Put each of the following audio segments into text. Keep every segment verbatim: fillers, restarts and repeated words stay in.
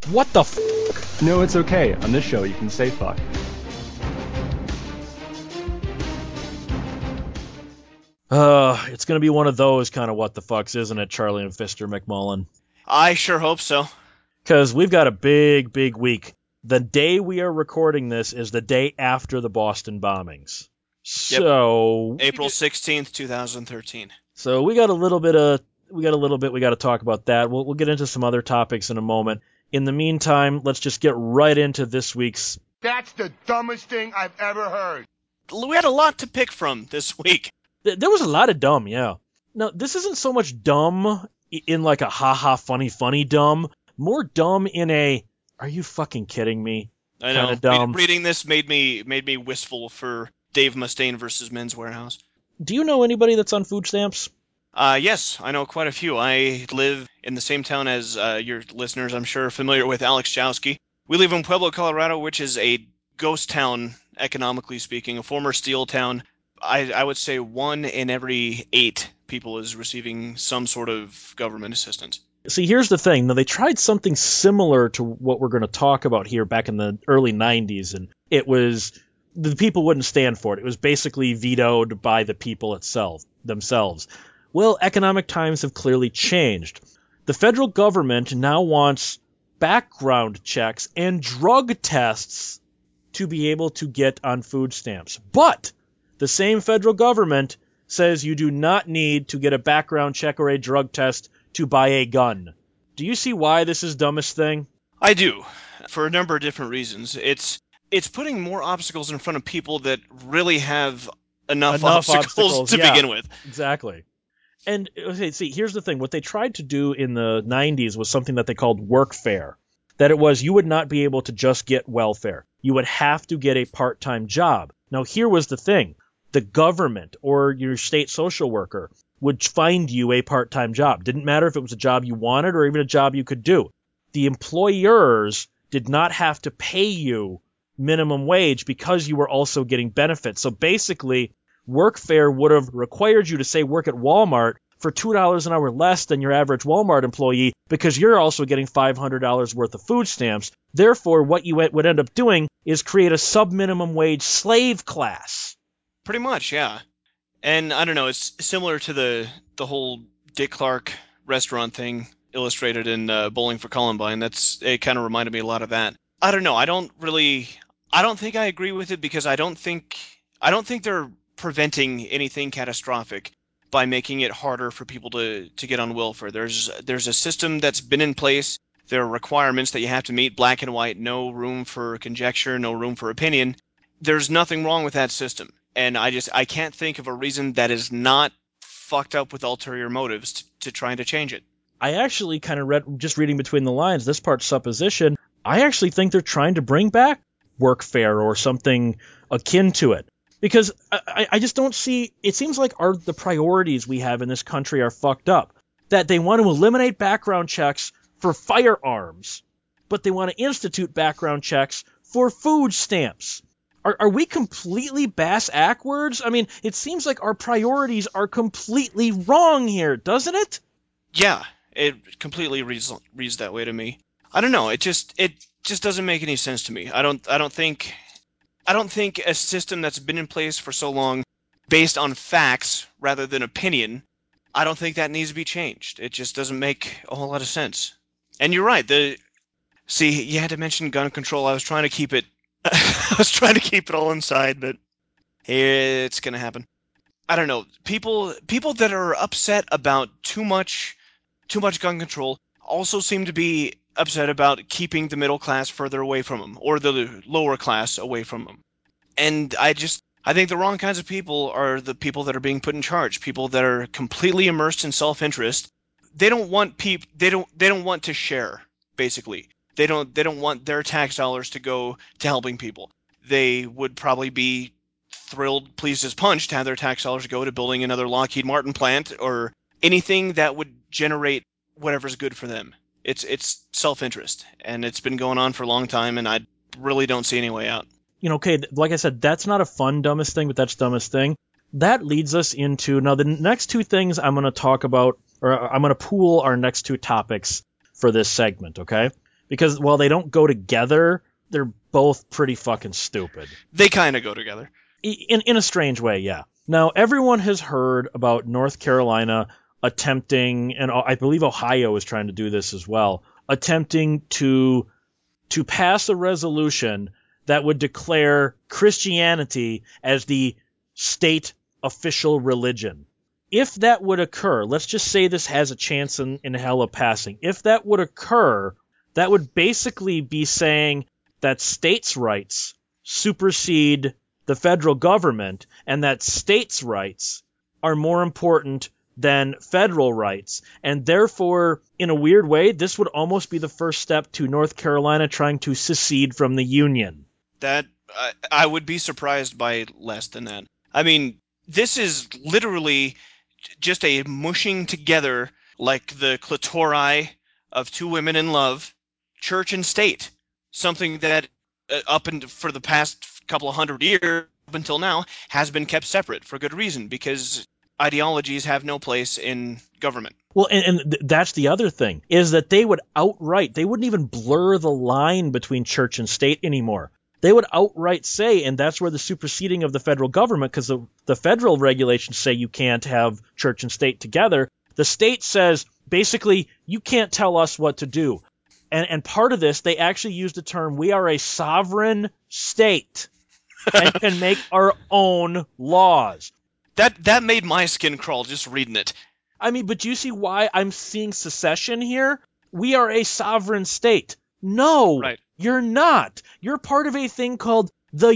What the f***? No, it's okay. On this show, you can say fuck. Uh, it's gonna be one of those kind of what the fucks, isn't it, Charlie and Fister McMullen? I sure hope so. Because we've got a big, big week. The day we are recording this is the day after the Boston bombings. So yep. April sixteenth, twenty thirteen. So we got a little bit of we got a little bit we got to talk about that. We'll we'll get into some other topics in a moment. In the meantime, let's just get right into this week's. That's the dumbest thing I've ever heard. We had a lot to pick from this week. There was a lot of dumb, yeah. Now, this isn't so much dumb in like a ha-ha funny funny dumb, more dumb in a are you fucking kidding me? I know. Kinda dumb. Reading this made me made me wistful for Dave Mustaine versus Men's Warehouse. Do you know anybody that's on food stamps? Uh, yes, I know quite a few. I live in the same town as uh, your listeners, I'm sure, are familiar with Alex Chowsky. We live in Pueblo, Colorado, which is a ghost town, economically speaking, a former steel town. I, I would say one in every eight people is receiving some sort of government assistance. See, here's the thing. Now, they tried something similar to what we're going to talk about here back in the early nineties, and it was the people wouldn't stand for it. It was basically vetoed by the people itself themselves. Well, economic times have clearly changed. The federal government now wants background checks and drug tests to be able to get on food stamps. But the same federal government says you do not need to get a background check or a drug test to buy a gun. Do you see why this is dumbest thing? I do, for a number of different reasons. It's it's putting more obstacles in front of people that really have enough, enough obstacles, obstacles to yeah, begin with. Exactly. And okay, see, here's the thing. What they tried to do in the nineties was something that they called workfare. That it was you would not be able to just get welfare. You would have to get a part-time job. Now, here was the thing. The government or your state social worker would find you a part-time job. Didn't matter if it was a job you wanted or even a job you could do. The employers did not have to pay you minimum wage because you were also getting benefits. So basically, workfare would have required you to, say, work at Walmart for two dollars an hour less than your average Walmart employee because you're also getting five hundred dollars worth of food stamps. Therefore, what you would end up doing is create a sub-minimum wage slave class. Pretty much, yeah. And I don't know, it's similar to the the whole Dick Clark restaurant thing illustrated in uh, Bowling for Columbine. That's it kind of reminded me a lot of that. I don't know. I don't really I don't think I agree with it because I don't think I don't think they're preventing anything catastrophic by making it harder for people to, to get on welfare. There's there's a system that's been in place. There are requirements that you have to meet, black and white, no room for conjecture, no room for opinion. There's nothing wrong with that system. And I just I can't think of a reason that is not fucked up with ulterior motives to, to trying to change it. I actually kind of read, just reading between the lines, this part's supposition, I actually think they're trying to bring back workfare or something akin to it. Because I, I just don't see, it seems like our the priorities we have in this country are fucked up. That they want to eliminate background checks for firearms, but they want to institute background checks for food stamps. Are, are we completely bass-ackwards? I mean, it seems like our priorities are completely wrong here, doesn't it? Yeah, it completely reads, reads that way to me. I don't know, it just it just doesn't make any sense to me. I don't I don't think... I don't think a system that's been in place for so long, based on facts rather than opinion, I don't think that needs to be changed. It just doesn't make a whole lot of sense. And you're right. The see, you had to mention gun control. I was trying to keep it. I was trying to keep it all inside, but it's gonna happen. I don't know. People people that are upset about too much too much gun control also seem to be upset about keeping the middle class further away from them, or the lower class away from them. And I just, I think the wrong kinds of people are the people that are being put in charge, people that are completely immersed in self-interest. They don't want peop, they don't, they don't want to share, basically. They don't, they don't want their tax dollars to go to helping people. They would probably be thrilled, pleased as punch to have their tax dollars go to building another Lockheed Martin plant or anything that would generate whatever's good for them. It's it's self-interest, and it's been going on for a long time, and I really don't see any way out. You know, okay, like I said, that's not a fun dumbest thing, but that's dumbest thing. That leads us into, now the next two things I'm going to talk about, or I'm going to pool our next two topics for this segment, okay? Because while they don't go together, they're both pretty fucking stupid. They kind of go together. In, in a strange way, yeah. Now, everyone has heard about North Carolina attempting, and I believe Ohio is trying to do this as well, attempting to to pass a resolution that would declare Christianity as the state official religion. If that would occur, let's just say this has a chance in, in hell of passing. If that would occur, that would basically be saying that states' rights supersede the federal government, and that states' rights are more important than federal rights. And therefore, in a weird way, this would almost be the first step to North Carolina trying to secede from the Union. That I, I would be surprised by less than that. I mean, this is literally just a mushing together like the clitori of two women in love, church and state. Something that uh, up and for the past couple of hundred years up until now has been kept separate for good reason, because ideologies have no place in government. Well, and, and th- that's the other thing, is that they would outright, they wouldn't even blur the line between church and state anymore. They would outright say, and that's where the superseding of the federal government, because the, the federal regulations say you can't have church and state together. The state says, basically, you can't tell us what to do. And, and part of this, they actually use the term, we are a sovereign state and can make our own laws. That that made my skin crawl just reading it. I mean, but do you see why I'm seeing secession here? We are a sovereign state. No, Right. You're not. You're part of a thing called the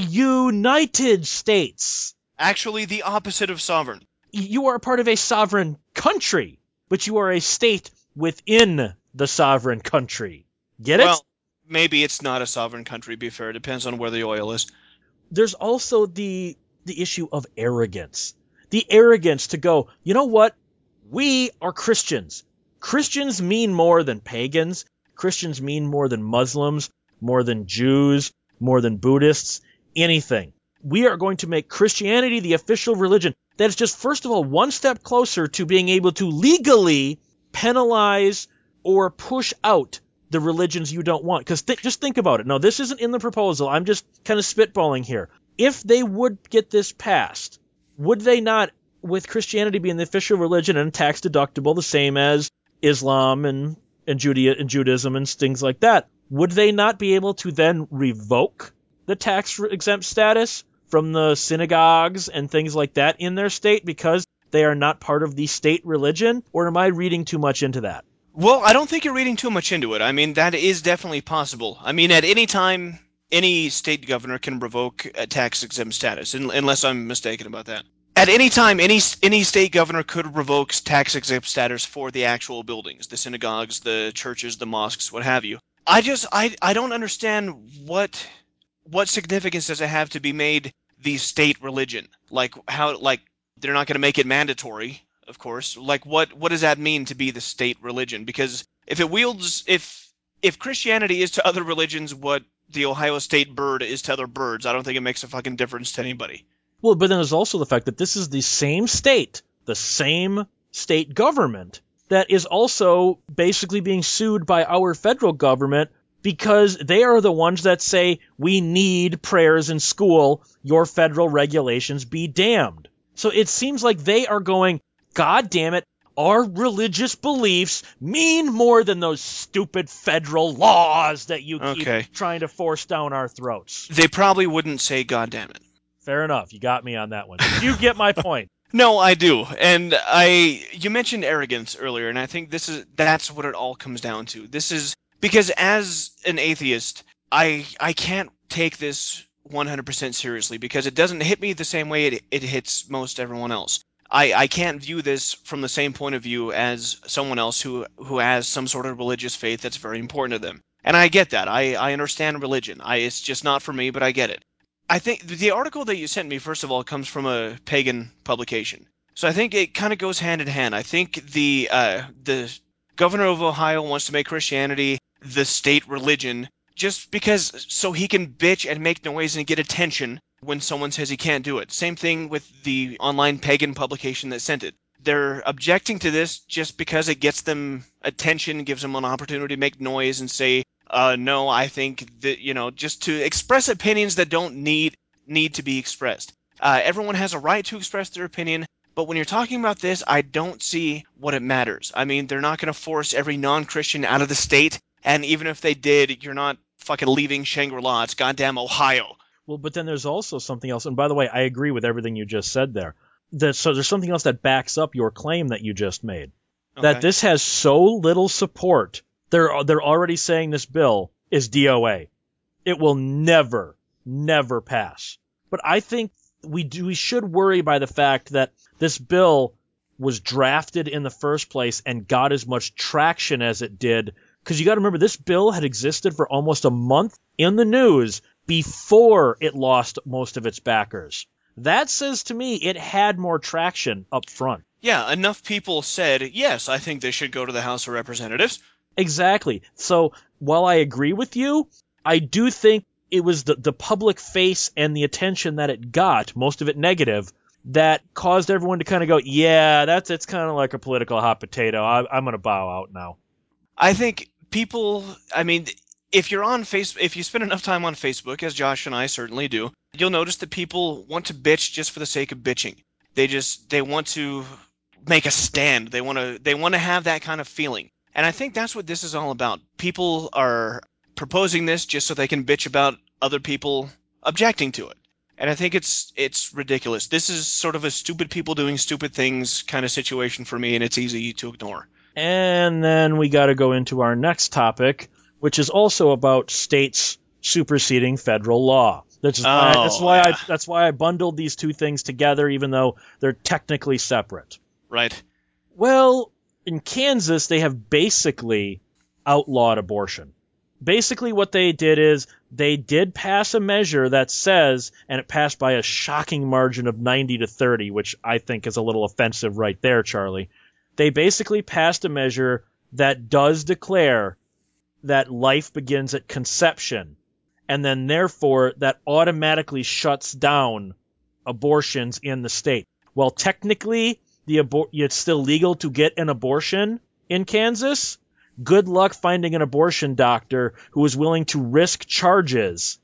United States. Actually, the opposite of sovereign. You are a part of a sovereign country, but you are a state within the sovereign country. Get it? Well, maybe it's not a sovereign country, be fair. It depends on where the oil is. There's also the the issue of arrogance. The arrogance to go, you know what? We are Christians. Christians mean more than pagans. Christians mean more than Muslims, more than Jews, more than Buddhists, anything. We are going to make Christianity the official religion. That is just, first of all, one step closer to being able to legally penalize or push out the religions you don't want. Because th- just think about it. Now, this isn't in the proposal. I'm just kind of spitballing here. If they would get this passed, would they not, with Christianity being the official religion and tax deductible, the same as Islam and, and, Judea, and Judaism and things like that, would they not be able to then revoke the tax exempt status from the synagogues and things like that in their state because they are not part of the state religion? Or am I reading too much into that? Well, I don't think you're reading too much into it. I mean, that is definitely possible. I mean, at any time, any state governor can revoke a tax-exempt status, un- unless I'm mistaken about that. At any time, any any state governor could revoke tax-exempt status for the actual buildings, the synagogues, the churches, the mosques, what have you. I just, I, I don't understand what what significance does it have to be made the state religion? Like, how, like, they're not going to make it mandatory, of course. Like, what what does that mean to be the state religion? Because if it wields, if if Christianity is to other religions what the Ohio State bird is to other birds, I don't think it makes a fucking difference to anybody. Well, but then there's also the fact that this is the same state, the same state government, that is also basically being sued by our federal government because they are the ones that say, we need prayers in school, your federal regulations be damned. So it seems like they are going, God damn it, our religious beliefs mean more than those stupid federal laws that you keep Okay. trying to force down our throats. They probably wouldn't say God damn it. Fair enough. You got me on that one. Did you get my point? No, I do. And I you mentioned arrogance earlier, and I think this is that's what it all comes down to. This is because as an atheist, I I can't take this one hundred percent seriously because it doesn't hit me the same way it it hits most everyone else. I, I can't view this from the same point of view as someone else who who has some sort of religious faith that's very important to them. And I get that. I, I understand religion. I it's just not for me, but I get it. I think the article that you sent me, first of all, comes from a pagan publication. So I think it kind of goes hand in hand. I think the uh, the governor of Ohio wants to make Christianity the state religion just because so he can bitch and make noise and get attention when someone says he can't do it. Same thing with the online pagan publication that sent it. They're objecting to this just because it gets them attention, gives them an opportunity to make noise and say, Uh, no, I think that, you know, just to express opinions that don't need need to be expressed. Uh, everyone has a right to express their opinion, but when you're talking about this, I don't see what it matters. I mean, they're not going to force every non-Christian out of the state, and even if they did, you're not fucking leaving Shangri-La. It's goddamn Ohio. Well, but then there's also something else. And by the way, I agree with everything you just said there. That, so there's something else that backs up your claim that you just made. Okay. That this has so little support. They're they're already saying this bill is D O A. It will never, never pass. But I think we do we should worry by the fact that this bill was drafted in the first place and got as much traction as it did. Because you got to remember, this bill had existed for almost a month in the news before it lost most of its backers. That says to me it had more traction up front. Yeah, enough people said, yes, I think they should go to the House of Representatives. Exactly. So while I agree with you, I do think it was the, the public face and the attention that it got, most of it negative, that caused everyone to kind of go, yeah, that's it's kind of like a political hot potato. I, I'm going to bow out now. I think people, I mean, if you're on Facebook, if you spend enough time on Facebook, as Josh and I certainly do, you'll notice that people want to bitch just for the sake of bitching. They just, they want to make a stand. They want to, they want to have that kind of feeling. And I think that's what this is all about. People are proposing this just so they can bitch about other people objecting to it. And I think it's it's ridiculous. This is sort of a stupid people doing stupid things kind of situation for me, and it's easy to ignore. And then we got to go into our next topic, which is also about states superseding federal law. That's just why, I, that's Oh, why yeah. I that's why I bundled these two things together, even though they're technically separate. Right. Well, in Kansas, they have basically outlawed abortion. Basically, what they did is they did pass a measure that says, and it passed by a shocking margin of ninety to thirty, which I think is a little offensive right there, Charlie. They basically passed a measure that does declare that life begins at conception, and then therefore that automatically shuts down abortions in the state. Well, technically, the abor- it's still legal to get an abortion in Kansas. Good luck finding an abortion doctor who is willing to risk charges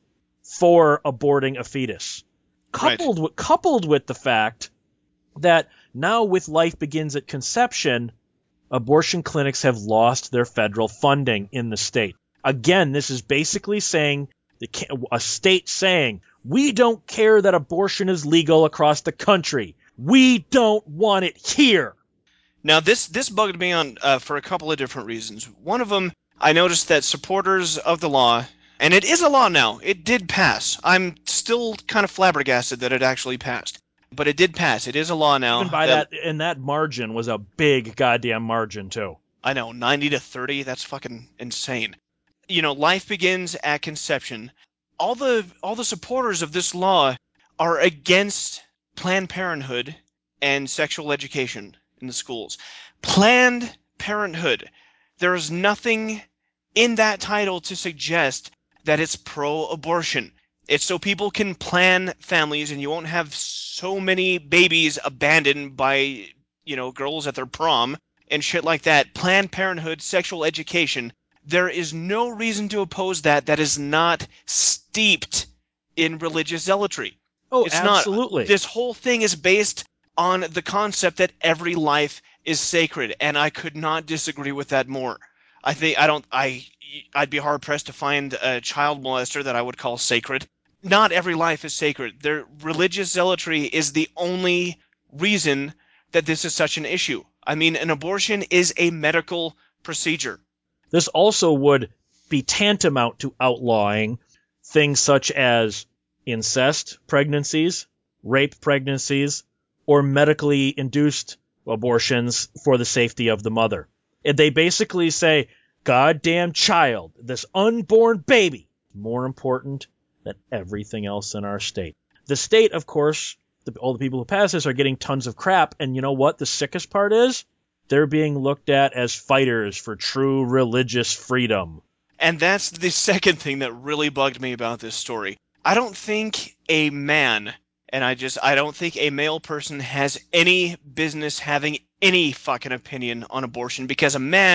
for aborting a fetus. Coupled Right. with, coupled with the fact that now with life begins at conception, abortion clinics have lost their federal funding in the state. Again, this is basically saying, the, a state saying, we don't care that abortion is legal across the country. We don't want it here. Now, this this bugged me on uh, for a couple of different reasons. One of them, I noticed that supporters of the law, and it is a law now, it did pass. I'm still kind of flabbergasted that it actually passed. But it did pass. It is a law now. Even by that, and that margin was a big goddamn margin, too. I know, ninety to thirty, that's fucking insane. You know, life begins at conception. All the all the supporters of this law are against Planned Parenthood and sexual education in the schools. Planned Parenthood. There is nothing in that title to suggest that it's pro-abortion. It's so people can plan families and you won't have so many babies abandoned by, you know, girls at their prom and shit like that. Planned Parenthood, sexual education. There is no reason to oppose that that is not steeped in religious zealotry. Oh, It's absolutely. not. This whole thing is based on the concept that every life is sacred, and I could not disagree with that more. I think I don't I I'd be hard pressed to find a child molester that I would call sacred. Not every life is sacred. Their religious zealotry is the only reason that this is such an issue. I mean, an abortion is a medical procedure. This also would be tantamount to outlawing things such as incest pregnancies, rape pregnancies, or medically induced abortions for the safety of the mother. And they basically say, goddamn child, this unborn baby, more important than everything else in our state. The state, of course, the, all the people who pass this are getting tons of crap, and you know what the sickest part is? They're being looked at as fighters for true religious freedom. And that's the second thing that really bugged me about this story. I don't think a man, and I just, I don't think a male person has any business having any fucking opinion on abortion, because a man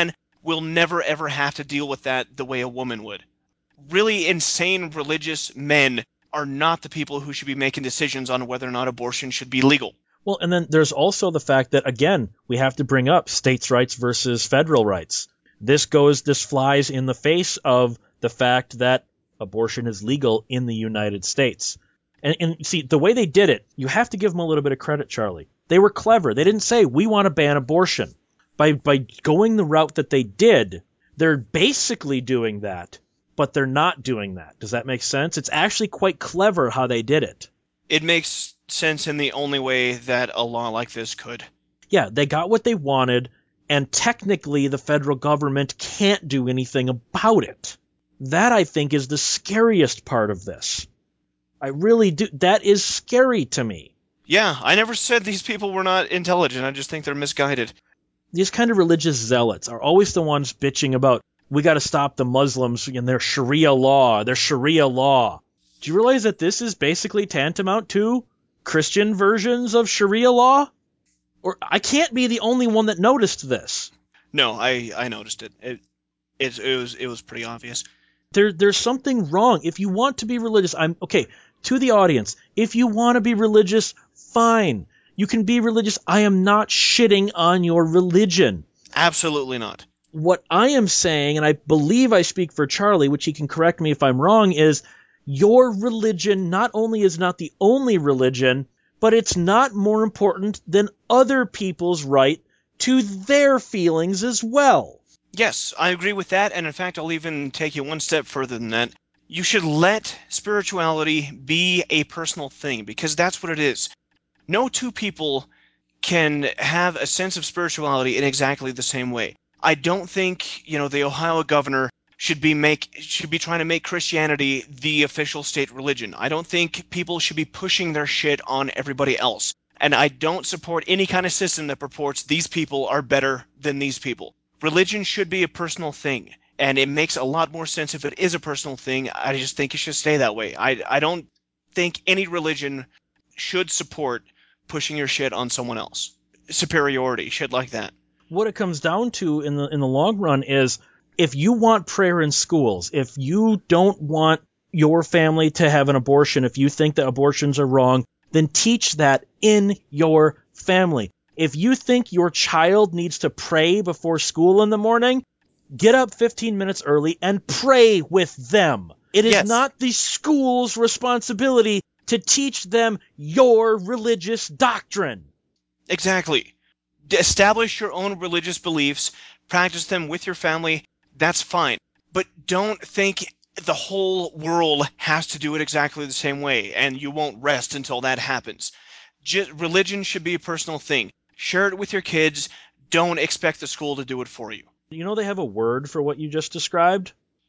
will never ever have to deal with that the way a woman would. Really insane religious men are not the people who should be making decisions on whether or not abortion should be legal. Well, and then there's also the fact that, again, we have to bring up states' rights versus federal rights. This goes, this flies in the face of the fact that abortion is legal in the United States. And, and see, the way they did it, you have to give them a little bit of credit, Charlie. They were clever. They didn't say, we want to ban abortion. By by going the route that they did, they're basically doing that, but they're not doing that. Does that make sense? It's actually quite clever how they did it. It makes sense in the only way that a law like this could. Yeah, they got what they wanted, and technically the federal government can't do anything about it. That, I think, is the scariest part of this. I really do. That is scary to me. Yeah, I never said these people were not intelligent. I just think they're misguided. These kind of religious zealots are always the ones bitching about, we got to stop the Muslims and their Sharia law, their Sharia law. Do you realize that this is basically tantamount to Christian versions of Sharia law? Or I can't be the only one that noticed this. No, I, I noticed it. It, it. it was it was pretty obvious. There there's something wrong. If you want to be religious, I'm okay, to the audience, if you want to be religious, fine. You can be religious. I am not shitting on your religion. Absolutely not. What I am saying, and I believe I speak for Charlie, which he can correct me if I'm wrong, is your religion not only is not the only religion, but it's not more important than other people's right to their feelings as well. Yes, I agree with that, and in fact, I'll even take you one step further than that. You should let spirituality be a personal thing, because that's what it is. No two people can have a sense of spirituality in exactly the same way. I don't think, you know, the Ohio governor should be make should be trying to make Christianity the official state religion. I don't think people should be pushing their shit on everybody else. And I don't support any kind of system that purports these people are better than these people. Religion should be a personal thing, and it makes a lot more sense if it is a personal thing. I just think it should stay that way. I I don't think any religion should support pushing your shit on someone else. Superiority, shit like that. What it comes down to in the in the long run is, if you want prayer in schools, if you don't want your family to have an abortion, if you think that abortions are wrong, then teach that in your family. If you think your child needs to pray before school in the morning, get up fifteen minutes early and pray with them. It is Yes. not the school's responsibility to teach them your religious doctrine. Exactly. D- Establish your own religious beliefs, practice them with your family, that's fine. But don't think the whole world has to do it exactly the same way, and you won't rest until that happens. J- religion should be a personal thing. Share it with your kids. Don't expect the school to do it for you. You know they have a word for what you just described?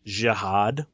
Jihad.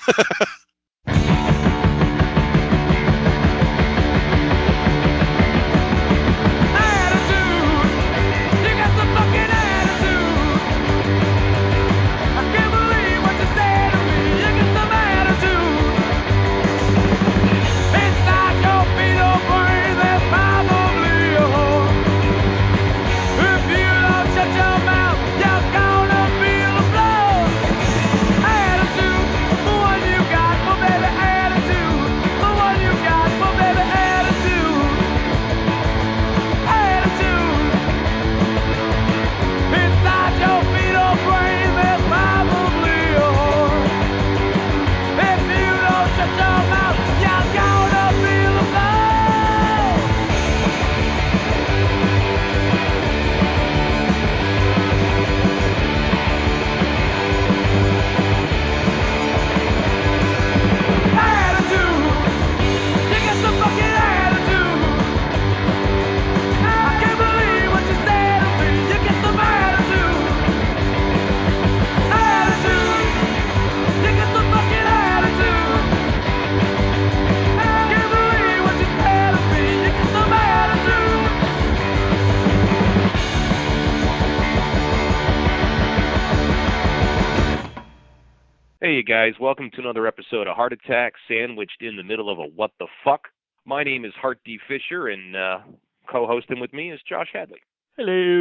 Hey, you guys. Welcome to another episode of Heart Attack, sandwiched in the middle of a what the fuck. My name is Hart D. Fisher, and uh, co-hosting with me is Josh Hadley. Hello.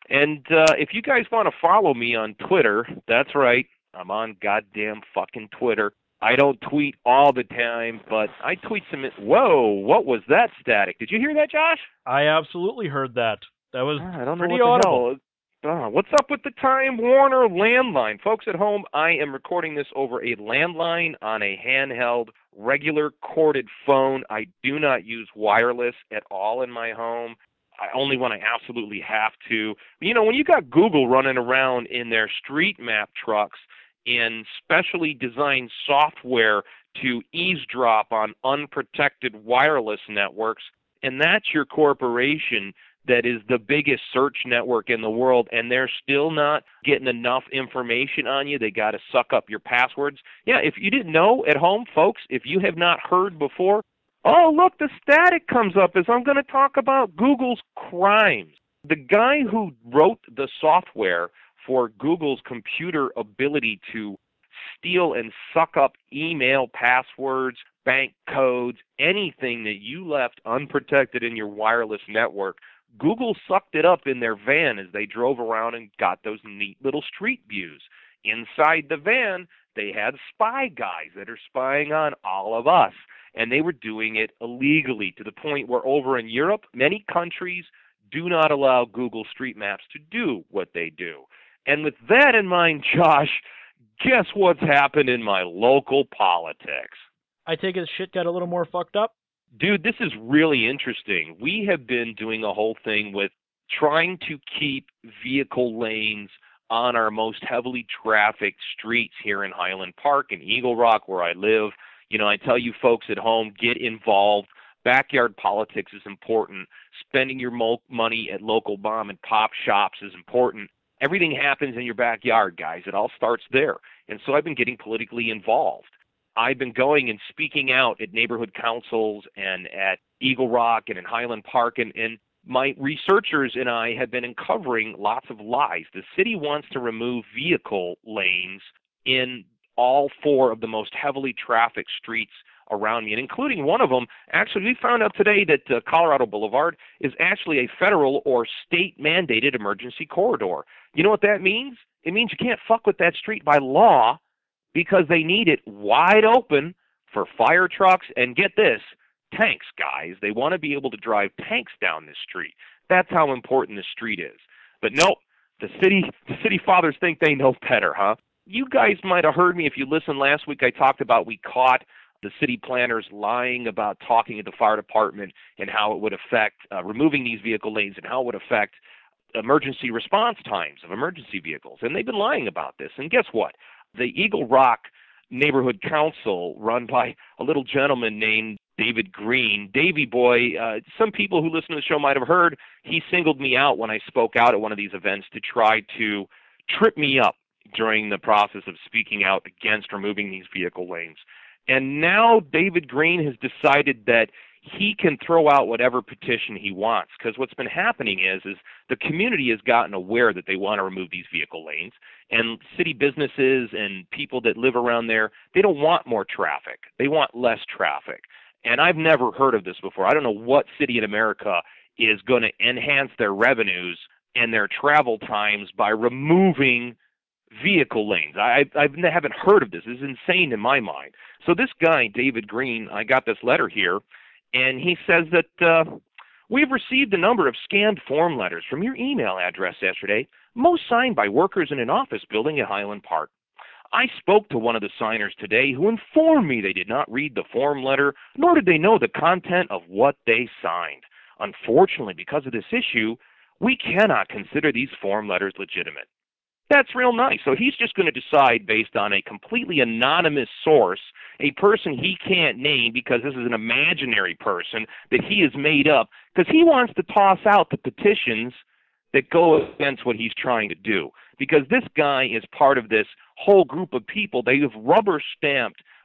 And uh, if you guys want to follow me on Twitter, that's right, I'm on goddamn fucking Twitter. I don't tweet all the time, but I tweet some... Whoa, what was that static? Did you hear that, Josh? I absolutely heard that. That was I don't know pretty what the audible. hell. Uh, what's up with the Time Warner landline? Folks at home, I am recording this over a landline on a handheld, regular corded phone. I do not use wireless at all in my home. I only when I absolutely have to. You know, when you got Google running around in their street map trucks in specially designed software to eavesdrop on unprotected wireless networks, and that's your corporation that is the biggest search network in the world, and they're still not getting enough information on you. They got to suck up your passwords. Yeah, if you didn't know at home, folks, if you have not heard before, oh, look, the static comes up as I'm going to talk about Google's crimes. The guy who wrote the software for Google's computer ability to steal and suck up email passwords, bank codes, anything that you left unprotected in your wireless network, Google sucked it up in their van as they drove around and got those neat little street views. Inside the van, they had spy guys that are spying on all of us, and they were doing it illegally to the point where over in Europe, many countries do not allow Google Street Maps to do what they do. And with that in mind, Josh, guess what's happened in my local politics? I take it shit got a little more fucked up? Dude, this is really interesting. We have been doing a whole thing with trying to keep vehicle lanes on our most heavily trafficked streets here in Highland Park and Eagle Rock, where I live. You know, I tell you folks at home, get involved. Backyard politics is important. Spending your mo- money at local mom and pop shops is important. Everything happens in your backyard, guys. It all starts there. And so I've been getting politically involved. I've been going and speaking out at neighborhood councils and at Eagle Rock and in Highland Park, and, and my researchers and I have been uncovering lots of lies. The city wants to remove vehicle lanes in all four of the most heavily trafficked streets around me, and including one of them. Actually, we found out today that uh, Colorado Boulevard is actually a federal or state-mandated emergency corridor. You know what that means? It means you can't fuck with that street by law, because they need it wide open for fire trucks and, get this, tanks, guys. They want to be able to drive tanks down this street. That's how important this street is. But nope, the city the city fathers think they know better, huh? You guys might have heard me if you listened last week. I talked about we caught the city planners lying about talking to the fire department and how it would affect uh, removing these vehicle lanes and how it would affect emergency response times of emergency vehicles. And they've been lying about this. And guess what? The Eagle Rock Neighborhood Council, run by a little gentleman named David Green. Davy Boy, uh, some people who listen to the show might have heard, he singled me out when I spoke out at one of these events to try to trip me up during the process of speaking out against removing these vehicle lanes. And now David Green has decided that he can throw out whatever petition he wants, because what's been happening is is the community has gotten aware that they want to remove these vehicle lanes, and city businesses and people that live around there, they don't want more traffic. They want less traffic. And I've never heard of this before. I don't know what city in America is going to enhance their revenues and their travel times by removing vehicle lanes. I, I haven't heard of this. This is insane in my mind. So this guy, David Green, I got this letter here, and he says that uh, we've received a number of scanned form letters from your email address yesterday, most signed by workers in an office building at Highland Park. I spoke to one of the signers today who informed me they did not read the form letter, nor did they know the content of what they signed. Unfortunately, because of this issue, we cannot consider these form letters legitimate. That's real nice. So he's just going to decide based on a completely anonymous source, a person he can't name because this is an imaginary person that he has made up, because he wants to toss out the petitions that go against what he's trying to do. Because this guy is part of this whole group of people. They have rubber stamped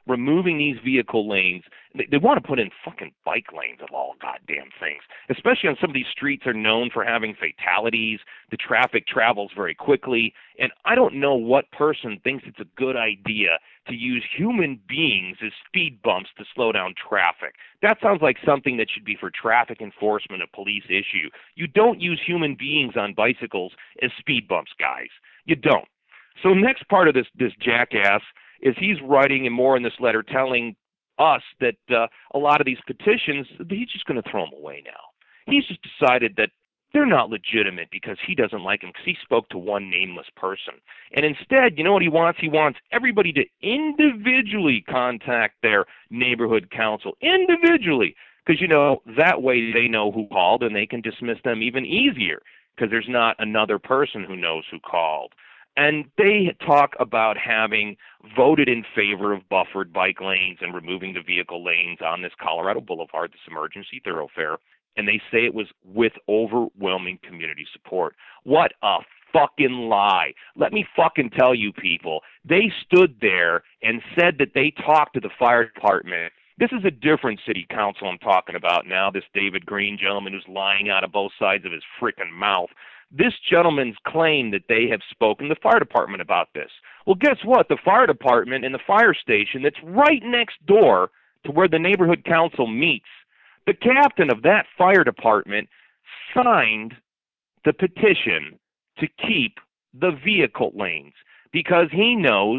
removing these vehicle lanes. They, they want to put in fucking bike lanes of all goddamn things, especially on some of these streets are known for having fatalities. The traffic travels very quickly, and I don't know what person thinks it's a good idea to use human beings as speed bumps to slow down traffic. That sounds like something that should be for traffic enforcement, a police issue. You don't use human beings on bicycles as speed bumps, guys. You don't. So next part of this this jackass is he's writing and more in this letter telling us that uh, a lot of these petitions, he's just going to throw them away now. He's just decided that they're not legitimate because he doesn't like them because he spoke to one nameless person. And instead, you know what he wants? He wants everybody to individually contact their neighborhood council, individually, because, you know, that way they know who called and they can dismiss them even easier because there's not another person who knows who called. And they talk about having voted in favor of buffered bike lanes and removing the vehicle lanes on this Colorado Boulevard, this emergency thoroughfare. And they say it was with overwhelming community support. What a fucking lie. Let me fucking tell you people, they stood there and said that they talked to the fire department. This is a different city council I'm talking about now, this David Green gentleman who's lying out of both sides of his freaking mouth. This gentleman's claimed that they have spoken to the fire department about this. Well, guess what? The fire department and the fire station that's right next door to where the neighborhood council meets, the captain of that fire department signed the petition to keep the vehicle lanes because he knows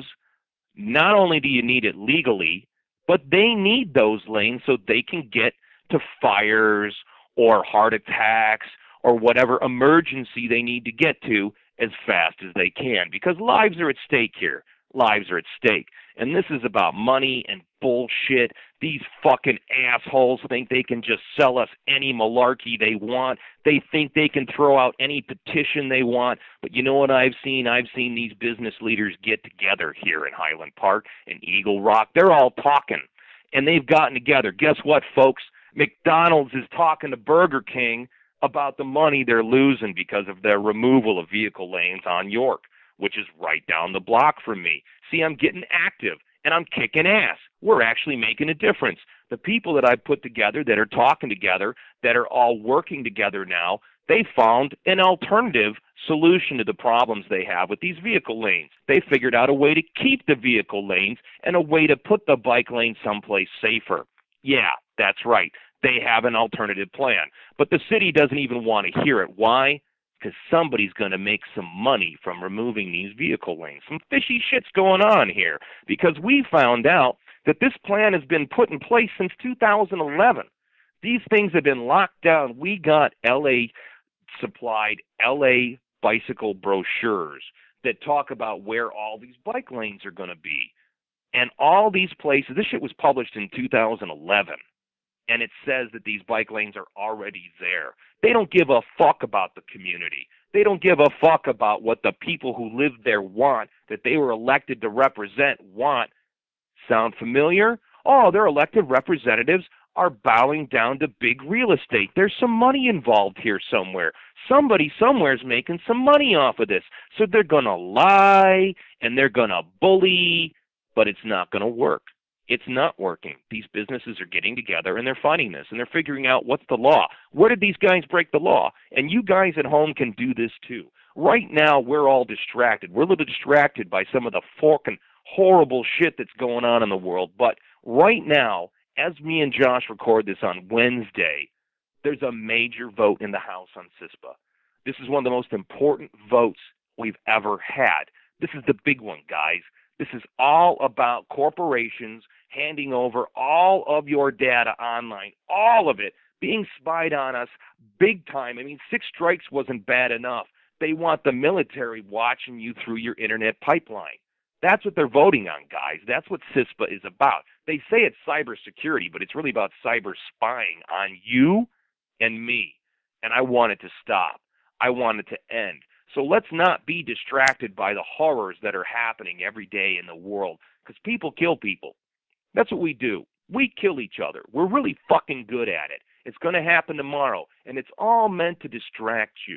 not only do you need it legally, but they need those lanes so they can get to fires or heart attacks or whatever emergency they need to get to as fast as they can because lives are at stake here. Lives are at stake. And this is about money and bullshit. These fucking assholes think they can just sell us any malarkey they want. They think they can throw out any petition they want. But you know what I've seen? I've seen these business leaders get together here in Highland Park and Eagle Rock. They're all talking, and they've gotten together. Guess what, folks? McDonald's is talking to Burger King about the money they're losing because of their removal of vehicle lanes on York, which is right down the block from me. See, I'm getting active, and I'm kicking ass. We're actually making a difference. The people that I've put together that are talking together, that are all working together now, they found an alternative solution to the problems they have with these vehicle lanes. They figured out a way to keep the vehicle lanes and a way to put the bike lane someplace safer. Yeah, that's right. They have an alternative plan. But the city doesn't even want to hear it. Why? Because somebody's going to make some money from removing these vehicle lanes. Some fishy shit's going on here because we found out that this plan has been put in place since two thousand eleven. These things have been locked down. We got L A supplied L A bicycle brochures that talk about where all these bike lanes are going to be. And all these places, this shit was published in two thousand eleven. And it says that these bike lanes are already there. They don't give a fuck about the community. They don't give a fuck about what the people who live there want, that they were elected to represent, want. Sound familiar? Oh, their elected representatives are bowing down to big real estate. There's some money involved here somewhere. Somebody somewhere is making some money off of this. So they're going to lie and they're going to bully, but it's not going to work. It's not working. These businesses are getting together and they're fighting this and they're figuring out what's the law. Where did these guys break the law? And you guys at home can do this too. Right now, we're all distracted. We're a little distracted by some of the fucking horrible shit that's going on in the world. But right now, as me and Josh record this on Wednesday, there's a major vote in the House on CISPA. This is one of the most important votes we've ever had. This is the big one, guys. This is all about corporations handing over all of your data online, all of it, being spied on us big time. I mean, six strikes wasn't bad enough. They want the military watching you through your internet pipeline. That's what they're voting on, guys. That's what CISPA is about. They say it's cybersecurity, but it's really about cyber spying on you and me. And I want it to stop. I want it to end. So let's not be distracted by the horrors that are happening every day in the world, because people kill people. That's what we do. We kill each other. We're really fucking good at it. It's going to happen tomorrow, and it's all meant to distract you.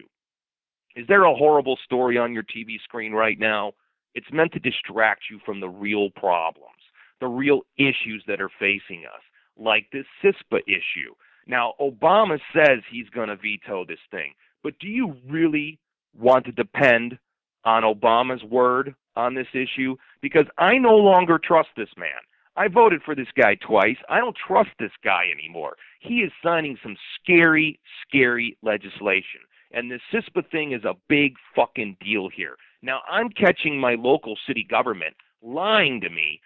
Is there a horrible story on your T V screen right now? It's meant to distract you from the real problems. the real issues that are facing us, like this CISPA issue. Now, Obama says he's going to veto this thing, but do you really want to depend on Obama's word on this issue? Because I no longer trust this man. I voted for this guy twice. I don't trust this guy anymore. He is signing some scary, scary legislation. And this CISPA thing is a big fucking deal here. Now, I'm catching my local city government lying to me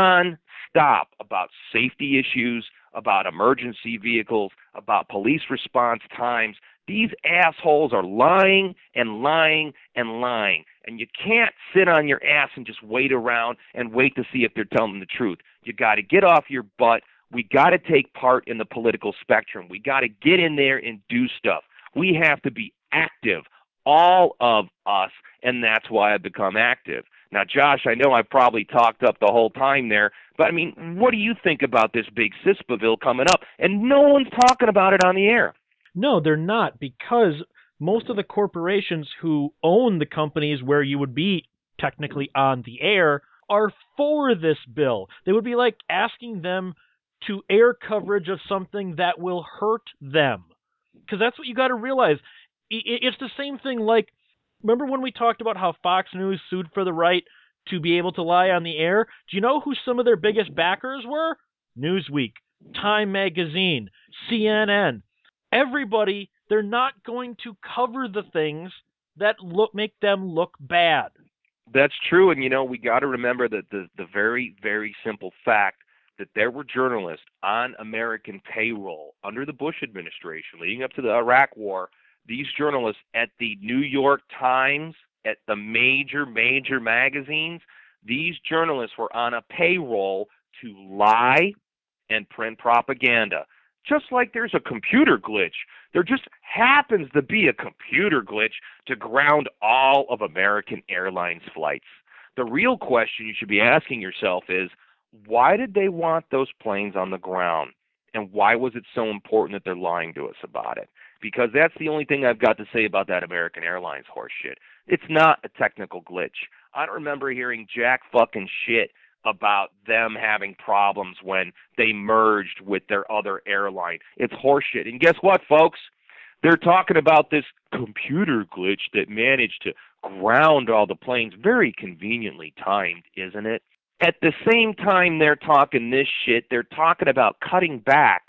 non-stop about safety issues, about emergency vehicles, about police response times. These assholes are lying and lying and lying. And you can't sit on your ass and just wait around and wait to see if they're telling the truth. You got to get off your butt. We got to take part in the political spectrum. We got to get in there and do stuff. We have to be active, all of us, and that's why I've become active. Now, Josh, I know I probably talked up the whole time there, but I mean, what do you think about this big CISPA bill coming up? And no one's talking about it on the air. No, they're not, because most of the corporations who own the companies where you would be technically on the air are for this bill. They would be like asking them to air coverage of something that will hurt them. Because that's what you got to realize. It's the same thing like, remember when we talked about how Fox News sued for the right to be able to lie on the air? Do you know who some of their biggest backers were? Newsweek, Time Magazine, C N N. Everybody, they're not going to cover the things that look make them look bad. That's true, and you know, we got to remember that the, the very, very simple fact that there were journalists on American payroll under the Bush administration leading up to the Iraq War. These journalists at the New York Times, at the major, major magazines, these journalists were on a payroll to lie and print propaganda. Just like there's a computer glitch, there just happens to be a computer glitch to ground all of American Airlines flights. The real question you should be asking yourself is, why did they want those planes on the ground? And why was it so important that they're lying to us about it? Because that's the only thing I've got to say about that American Airlines horse shit. It's not a technical glitch. I don't remember hearing jack fucking shit about them having problems when they merged with their other airline. It's horseshit. And guess what, folks? They're talking about this computer glitch that managed to ground all the planes. Very conveniently timed, isn't it? At the same time they're talking this shit, they're talking about cutting back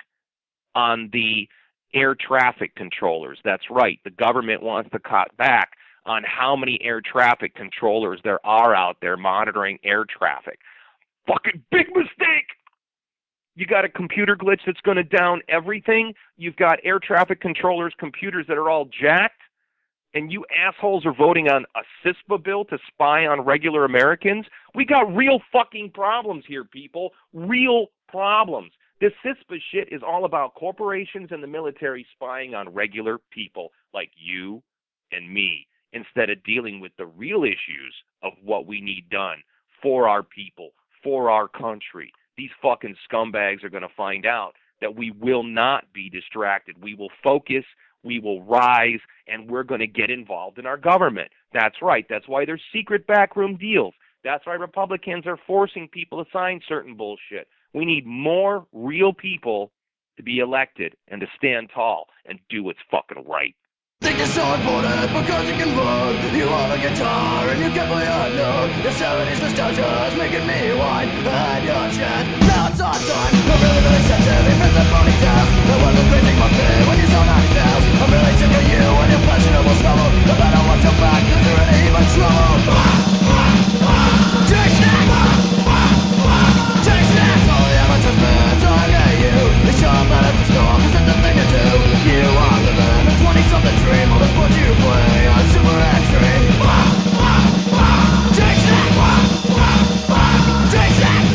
on the air traffic controllers. That's right. The government wants to cut back on how many air traffic controllers there are out there monitoring air traffic. Fucking big mistake. You got a computer glitch that's going to down everything. You've got air traffic controllers, computers that are all jacked, and you assholes are voting on a CISPA bill to spy on regular Americans. We got real fucking problems here, people. Real problems. This CISPA shit is all about corporations and the military spying on regular people like you and me, instead of dealing with the real issues of what we need done for our people, for our country. These fucking scumbags are going to find out that we will not be distracted. We will focus, we will rise, and we're going to get involved in our government. That's right. That's why there's secret backroom deals. That's why Republicans are forcing people to sign certain bullshit. We need more real people to be elected and to stand tall and do what's fucking right. Think it's so important because you can vote. You want a guitar and you can play a note. The seventies nostalgia's making me whine behind your chest. Now it's our time. I'm really, really sensitive even the ponytails. There was a great thing must be when you saw nine tails. I'm really sick of you and your fashionable stubble. No matter what's your back, is there any even trouble? Take snacks! Take snacks! All the amateurs men target you. They shove out at the store cause it's the thing to do. You are living a twenty-something dream. All the sports you play are super extreme. Take snacks! Take snacks!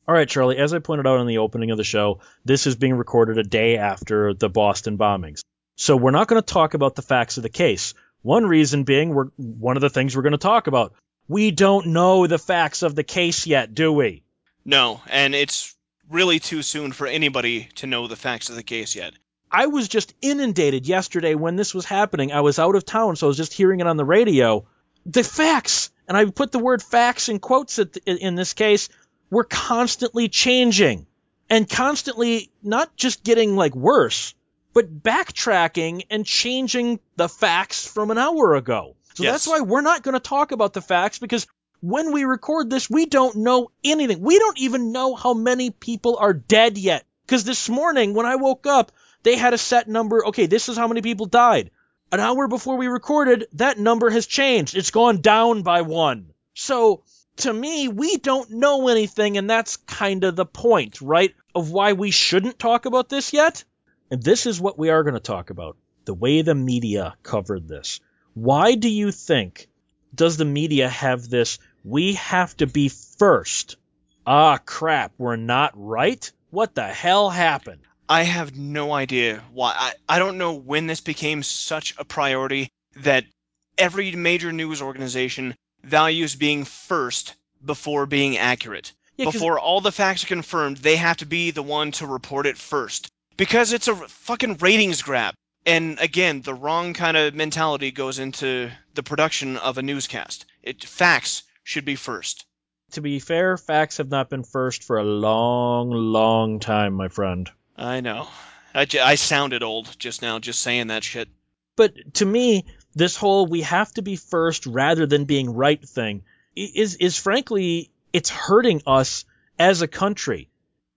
All right, Charlie, as I pointed out in the opening of the show, this is being recorded a day after the Boston bombings. So we're not going to talk about the facts of the case. One reason being, we're, one of the things we're going to talk about, we don't know the facts of the case yet, do we? No, and it's really too soon for anybody to know the facts of the case yet. I was just inundated yesterday when this was happening. I was out of town, so I was just hearing it on the radio. The facts, and I put the word facts in quotes in this case, were constantly changing and constantly not just getting like worse, but backtracking and changing the facts from an hour ago. So Yes. that's why we're not going to talk about the facts, because when we record this, we don't know anything. We don't even know how many people are dead yet. Because this morning when I woke up, they had a set number. Okay, this is how many people died. An hour before we recorded, that number has changed. It's gone down by one. So to me, we don't know anything, and that's kind of the point, right, of why we shouldn't talk about this yet. And this is what we are going to talk about, the way the media covered this. Why do you think does the media have this, we have to be first? Ah, crap, we're not right? What the hell happened? I have no idea why. I, I don't know when this became such a priority that every major news organization values being first before being accurate. Yeah, 'cause- before all the facts are confirmed, they have to be the one to report it first. Because it's a fucking ratings grab. And again, the wrong kind of mentality goes into the production of a newscast. It, facts should be first. To be fair, facts have not been first for a long, long time, my friend. I know. I, j- I sounded old just now, just saying that shit. But to me, this whole we have to be first rather than being right thing is, is frankly, it's hurting us as a country.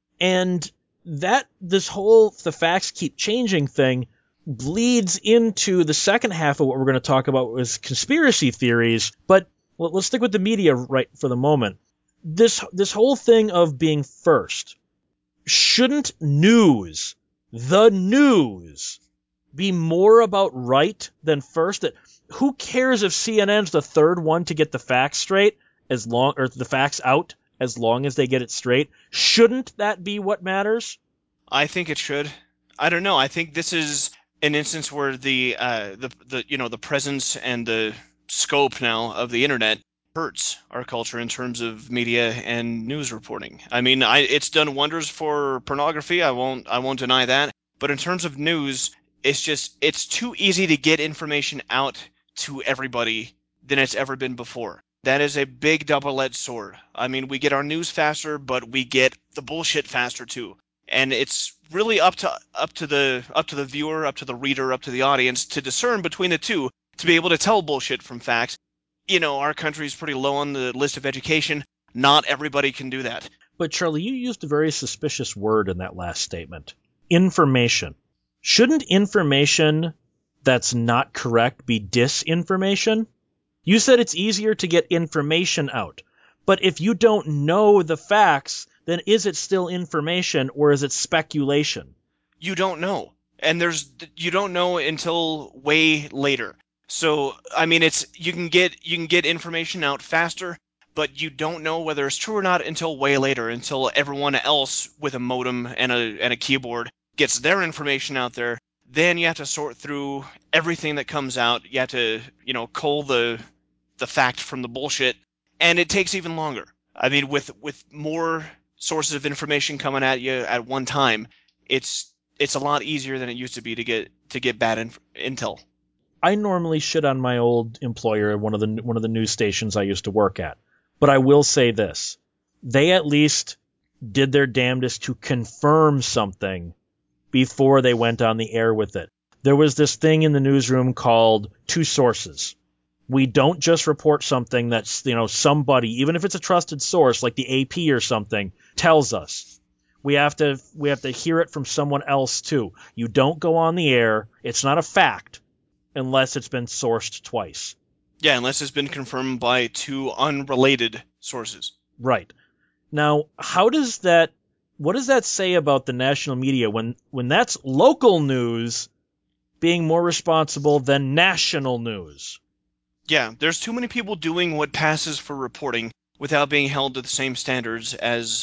And that, this whole, the facts keep changing thing bleeds into the second half of what we're going to talk about, was conspiracy theories. But well, let's stick with the media right for the moment. This, this whole thing of being first, shouldn't news, the news, be more about right than first? That who cares if C N N's the third one to get the facts straight, as long, or the facts out, as long as they get it straight? Shouldn't that be what matters? I think it should. I don't know. I think this is an instance where the uh, the the you know the presence and the scope now of the internet hurts our culture in terms of media and news reporting. I mean, I, it's done wonders for pornography. I won't I won't deny that. But in terms of news, it's just it's too easy to get information out to everybody than it's ever been before. That is a big double-edged sword. I mean, we get our news faster, but we get the bullshit faster too. And it's really up to up to the up to the viewer, up to the reader, up to the audience to discern between the two, to be able to tell bullshit from facts. You know, our country's pretty low on the list of education. Not everybody can do that. But Charlie, you used a very suspicious word in that last statement. Information. Shouldn't information that's not correct be disinformation? You said it's easier to get information out. But if you don't know the facts, then is it still information or is it speculation? You don't know. And there's you don't know until way later. So, I mean, it's you can get you can get information out faster, but you don't know whether it's true or not until way later, until everyone else with a modem and a and a keyboard gets their information out there. Then you have to sort through everything that comes out. You have to, you know, cull the the fact from the bullshit, and it takes even longer. I mean, with with more sources of information coming at you at one time, it's it's a lot easier than it used to be to get to get bad inf- intel. I normally shit on my old employer at one of the one of the news stations I used to work at. But I will say this. They at least did their damnedest to confirm something before they went on the air with it. There was this thing in the newsroom called two sources. We don't just report something that's, you know, somebody, even if it's a trusted source like the A P or something, tells us. We have to we have to hear it from someone else too. You don't go on the air. It's not a fact unless it's been sourced twice. Yeah, unless it's been confirmed by two unrelated sources. Right. Now, how does that, what does that say about the national media when, when that's local news being more responsible than national news? Yeah, there's too many people doing what passes for reporting without being held to the same standards as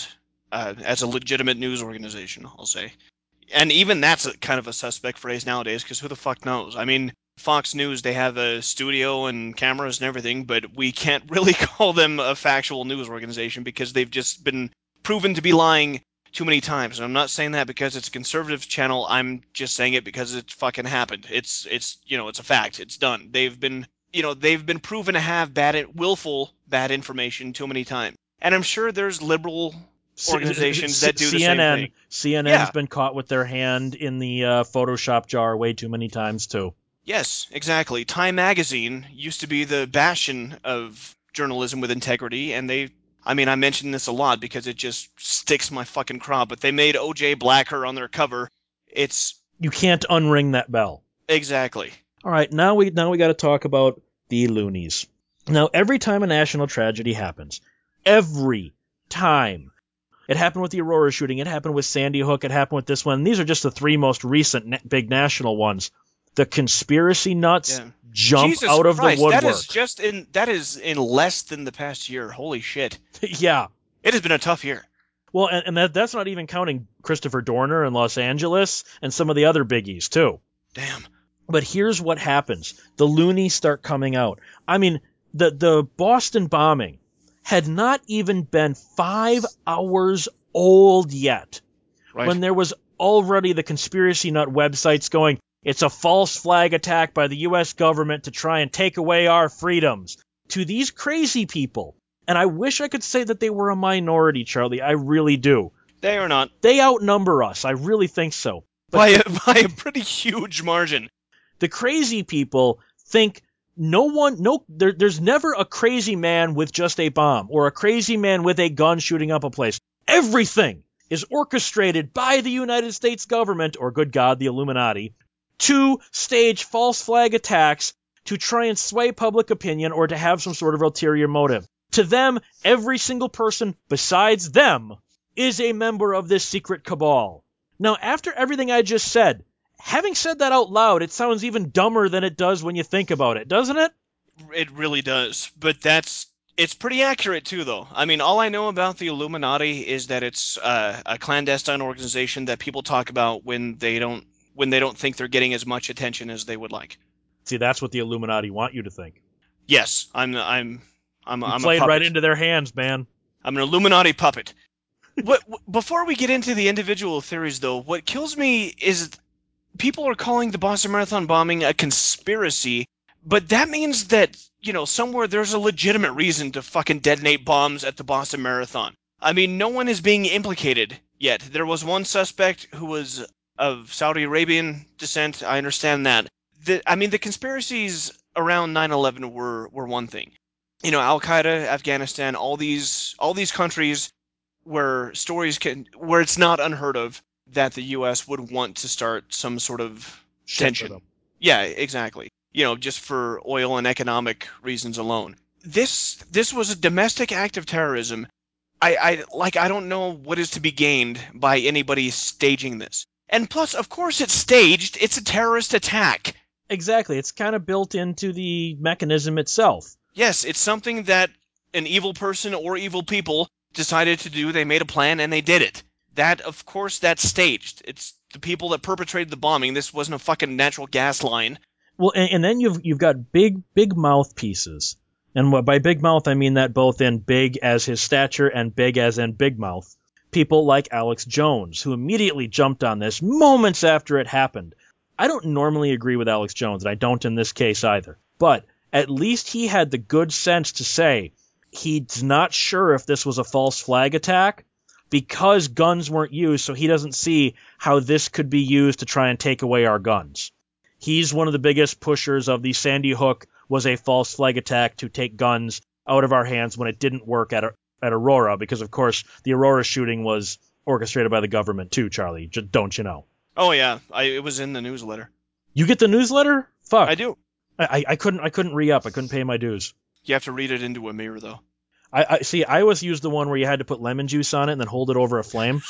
uh, as a legitimate news organization, I'll say. And even that's a, kind of a suspect phrase nowadays, because who the fuck knows? I mean, Fox News, they have a studio and cameras and everything, but we can't really call them a factual news organization because they've just been proven to be lying too many times. And I'm not saying that because it's a conservative channel. I'm just saying it because it fucking happened. It's, it's you know, it's a fact. It's done. They've been, you know, they've been proven to have bad, willful bad information too many times. And I'm sure there's liberal organizations that do C- the CNN, same thing. C N N's Yeah. been caught with their hand in the uh, Photoshop jar way too many times, too. Yes, exactly. Time Magazine used to be the bastion of journalism with integrity, and they, I mean, I mention this a lot because it just sticks my fucking craw, but they made O J Blacker on their cover. It's... You can't unring that bell. Exactly. All right, now we now we got to talk about the loonies. Now, every time a national tragedy happens, every time, it happened with the Aurora shooting, it happened with Sandy Hook, it happened with this one. These are just the three most recent na- big national ones. The conspiracy nuts Yeah. jump Jesus out of Christ, the woodwork. That is just in that is in less than the past year. Holy shit! Yeah. It has been a tough year. Well, and, and that that's not even counting Christopher Dorner in Los Angeles and some of the other biggies too. Damn. But here's what happens: the loonies start coming out. I mean, the the Boston bombing had not even been five hours old yet, Right. when there was already the conspiracy nut websites going, it's a false flag attack by the U S government to try and take away our freedoms. To these crazy people, and I wish I could say that they were a minority, Charlie, I really do. They are not. They outnumber us, I really think so. But By a, by a pretty huge margin. the crazy people think no one, no, there, there's never a crazy man with just a bomb or a crazy man with a gun shooting up a place. Everything is orchestrated by the United States government, or good God, the Illuminati, to stage false flag attacks to try and sway public opinion or to have some sort of ulterior motive. To them, every single person besides them is a member of this secret cabal. Now, after everything I just said, having said that out loud, it sounds even dumber than it does when you think about it, doesn't it? It really does. But that's it's pretty accurate too, though. I mean, all I know about the Illuminati is that it's uh, a clandestine organization that people talk about when they don't when they don't think they're getting as much attention as they would like. See, that's what the Illuminati want you to think. Yes, I'm I'm I'm You I'm a played puppet. right into their hands, man. I'm an Illuminati puppet. What, before we get into the individual theories, though, what kills me is people are calling the Boston Marathon bombing a conspiracy, but that means that, you know, somewhere there's a legitimate reason to fucking detonate bombs at the Boston Marathon. I mean, no one is being implicated yet. There was one suspect who was of Saudi Arabian descent. I understand that. The, I mean, the conspiracies around nine eleven were, were one thing. You know, Al-Qaeda, Afghanistan, all these all these countries where stories can where it's not unheard of that the U S would want to start some sort of Shit for tension. them. Yeah, exactly. You know, just for oil and economic reasons alone. This this was a domestic act of terrorism. I, I like I don't know what is to be gained by anybody staging this. And plus, of course it's staged. It's a terrorist attack. Exactly. It's kind of built into the mechanism itself. Yes, it's something that an evil person or evil people decided to do. They made a plan and they did it. That, of course, that's staged. It's the people that perpetrated the bombing. This wasn't a fucking natural gas line. Well, and, and then you've you've got big big mouthpieces, and what, by big mouth I mean that both in big as his stature and big as in big mouth. People like Alex Jones, who immediately jumped on this moments after it happened. I don't normally agree with Alex Jones, and I don't in this case either. But at least he had the good sense to say he's not sure if this was a false flag attack because guns weren't used, so he doesn't see how this could be used to try and take away our guns. He's one of the biggest pushers of the Sandy Hook was a false flag attack to take guns out of our hands when it didn't work at at Aurora, because, of course, the Aurora shooting was orchestrated by the government too, Charlie. J- don't you know? Oh, yeah. I, it was in the newsletter. You get the newsletter? Fuck. I do. I, I, I couldn't I couldn't re-up. I couldn't pay my dues. You have to read it into a mirror, though. I, I see. I always used the one where you had to put lemon juice on it and then hold it over a flame.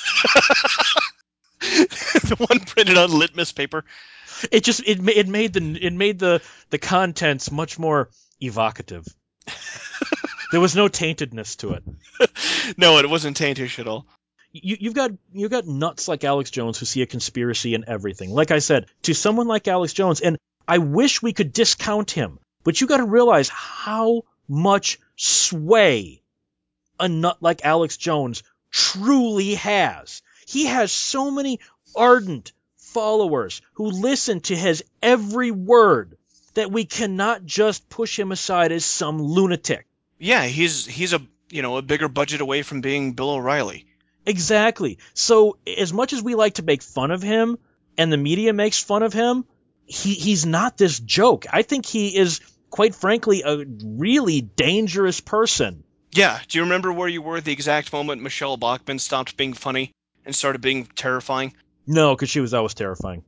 The one printed on litmus paper. It just it ma- it made the it made the the contents much more evocative. There was no taintedness to it. No, it wasn't taintish at all. You, you've got you've got nuts like Alex Jones who see a conspiracy in everything. Like I said, to someone like Alex Jones, and I wish we could discount him, but you got to realize how much sway a nut like Alex Jones truly has. He has so many ardent followers who listen to his every word that we cannot just push him aside as some lunatic. Yeah, he's he's a you know a bigger budget away from being Bill O'Reilly. Exactly. So as much as we like to make fun of him, and the media makes fun of him, he he's not this joke. I think he is, quite frankly, a really dangerous person. Yeah. Do you remember where you were at the exact moment Michelle Bachmann stopped being funny and started being terrifying? No, because she was always terrifying.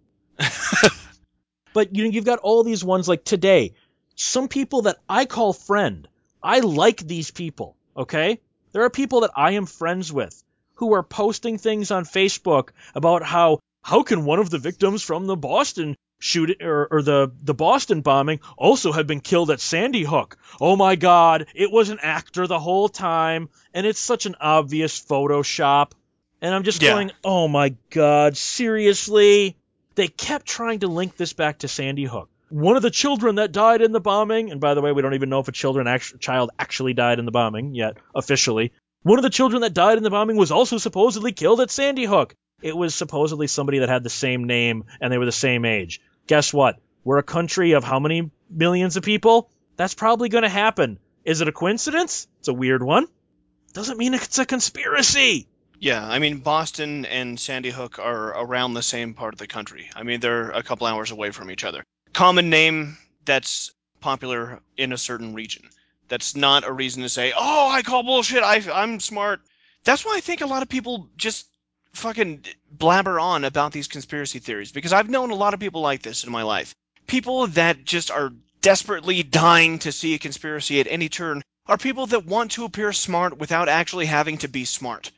But you know, you've got all these ones like today. Some people that I call friend. I like these people, okay? There are people that I am friends with who are posting things on Facebook about how, how can one of the victims from the Boston shooting, or, or the, the Boston bombing also have been killed at Sandy Hook? Oh my God, it was an actor the whole time, and it's such an obvious Photoshop. And I'm just Yeah. going, oh my God, seriously? They kept trying to link this back to Sandy Hook. One of the children that died in the bombing, and by the way, we don't even know if a children act- child actually died in the bombing yet, officially. One of the children that died in the bombing was also supposedly killed at Sandy Hook. It was supposedly somebody that had the same name, and they were the same age. Guess what? We're a country of how many millions of people? That's probably going to happen. Is it a coincidence? It's a weird one. Doesn't mean it's a conspiracy. Yeah, I mean, Boston and Sandy Hook are around the same part of the country. I mean, they're a couple hours away from each other. Common name that's popular in a certain region. That's not a reason to say, oh, I call bullshit, I, I'm smart. That's why I think a lot of people just fucking blabber on about these conspiracy theories, because I've known a lot of people like this in my life. People that just are desperately dying to see a conspiracy at any turn are people that want to appear smart without actually having to be smart.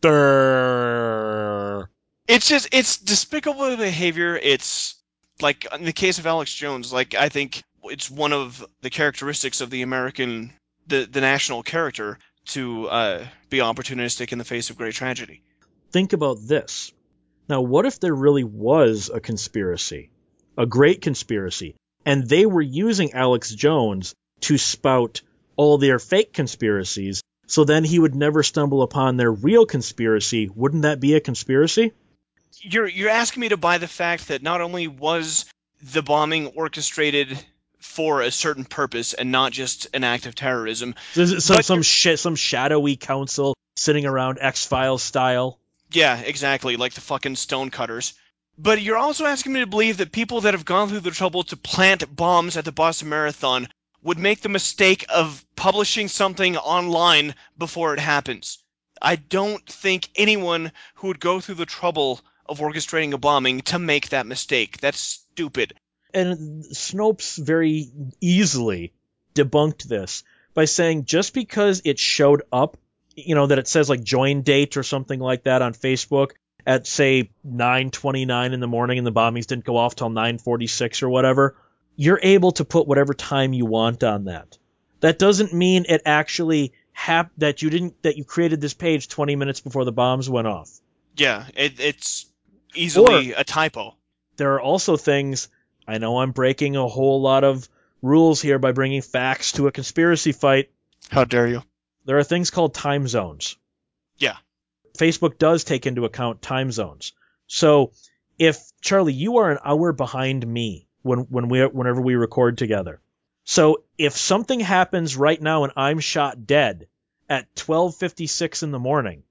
Durr. It's just, it's despicable behavior. It's like, in the case of Alex Jones, like, I think it's one of the characteristics of the American, the, the national character to uh, be opportunistic in the face of great tragedy. Think about this. Now, what if there really was a conspiracy, a great conspiracy, and they were using Alex Jones to spout all their fake conspiracies, so then he would never stumble upon their real conspiracy? Wouldn't that be a conspiracy? You're you're asking me to buy the fact that not only was the bombing orchestrated for a certain purpose and not just an act of terrorism. Is it some but some sh- some shadowy council sitting around X-Files style? Yeah, exactly, like the fucking stonecutters. But you're also asking me to believe that people that have gone through the trouble to plant bombs at the Boston Marathon would make the mistake of publishing something online before it happens. I don't think anyone who would go through the trouble of orchestrating a bombing to make that mistake. That's stupid. And Snopes very easily debunked this by saying just because it showed up, you know, that it says like join date or something like that on Facebook at, say, nine twenty-nine in the morning and the bombings didn't go off till nine forty-six or whatever, you're able to put whatever time you want on that. That doesn't mean it actually hap- that you didn't that you created this page twenty minutes before the bombs went off. Yeah, it, it's easily Or, a typo. There are also things, I know I'm breaking a whole lot of rules here by bringing facts to a conspiracy fight. How dare you? There are things called time zones. Yeah. Facebook does take into account time zones. So if, Charlie, you are an hour behind me when, when we, whenever we record together. So if something happens right now and I'm shot dead at twelve fifty-six in the morning,